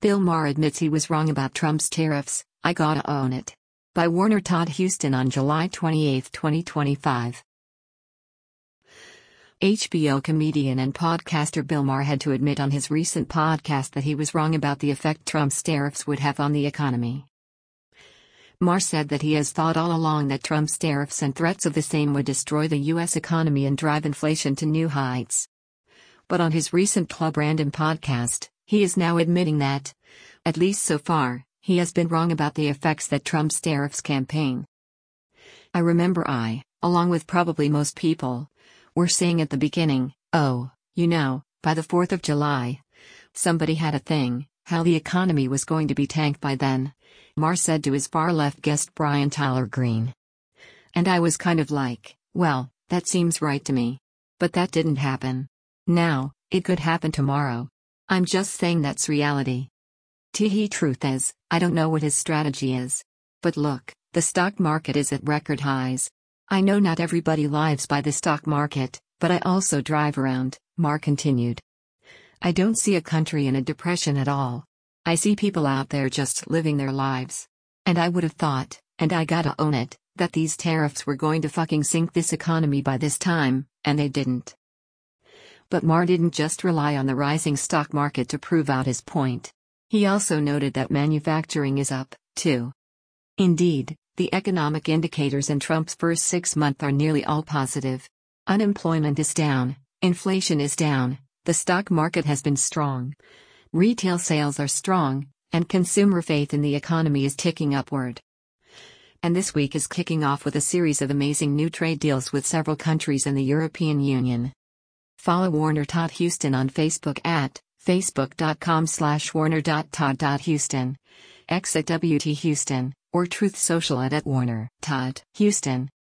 Bill Maher admits he was wrong about Trump's tariffs, I gotta own it. By Warner Todd Huston on July 28, 2025. HBO comedian and podcaster Bill Maher had to admit on his recent podcast that he was wrong about the effect Trump's tariffs would have on the economy. Maher said that he has thought all along that Trump's tariffs and threats of the same would destroy the U.S. economy and drive inflation to new heights. But on his recent Club Random podcast, he is now admitting that, at least so far, he has been wrong about the effects that Trump's tariffs campaign. I remember along with probably most people, were saying at the beginning, oh, by the 4th of July, somebody had a thing, how the economy was going to be tanked by then, Maher said to his far-left guest Brian Tyler Green. And I was kind of like, well, that seems right to me. But that didn't happen. Now, it could happen tomorrow. I'm just saying that's reality. Truth is, I don't know what his strategy is. But look, the stock market is at record highs. I know not everybody lives by the stock market, but I also drive around, Maher continued. I don't see a country in a depression at all. I see people out there just living their lives. And I would have thought, and I gotta own it, that these tariffs were going to fucking sink this economy by this time, and they didn't. But Maher didn't just rely on the rising stock market to prove out his point. He also noted that manufacturing is up, too. Indeed, the economic indicators in Trump's first 6 months are nearly all positive. Unemployment is down, inflation is down, the stock market has been strong. Retail sales are strong, and consumer faith in the economy is ticking upward. And this week is kicking off with a series of amazing new trade deals with several countries in the European Union. Follow Warner Todd Huston on Facebook at facebook.com/warner.todd.huston, X at WT Huston, or Truth Social at @Warner Todd Huston.